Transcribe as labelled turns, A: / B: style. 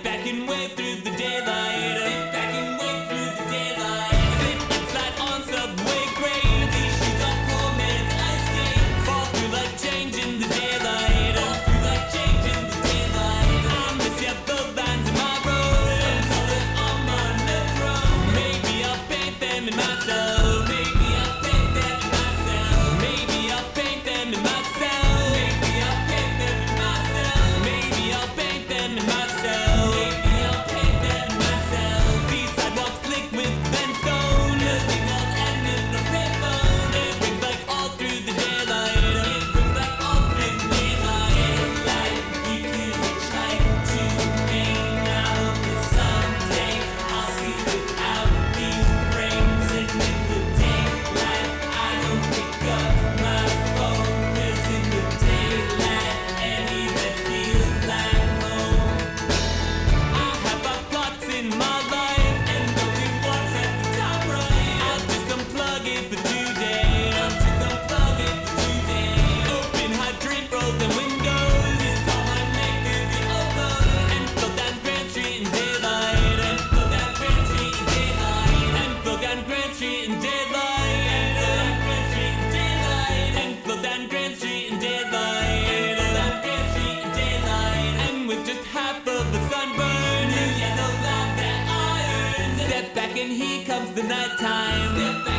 A: back and wait through the daylight. Sit back and wait through the daylight. Slip and slide on subway grades. These shoes are poor man's ice skates. Fall through like change in the daylight. Fall through like change in the daylight. I miss ya both lines in my road. Some color on my metro. Maybe I'll paint them in myself. Maybe I'll paint them in myself. Maybe I'll paint them in myself. Maybe I'll paint them in myself. Maybe I'll paint them in myself. Maybe I'll paint them in myself. These sidewalks slick with sandstone. The signals end in the payphone. It rings like all through the daylight. It rings like all through the daylight. Daylight, we could try to hang out, but someday I'll see without these frames. And in the daylight, I don't pick up my phone. 'Cause in the daylight, anywhere feels like home. I have my plots in my life, and only one has the top right. I'll just unplug it for today. I'll just unplug it for today. Open hydrant, roll the windows. It's all my naked elbow. And flow down Grand Street in daylight. And flow down Grand Street in daylight. And flow down Grand Street in daylight. And flow down Grand Street in daylight. And flow down Grand Street in daylight. And flow down Grand Street in daylight. And with just half of a sunburn, new yellow laugh that I earned. Step back and here comes the nighttime. Step back.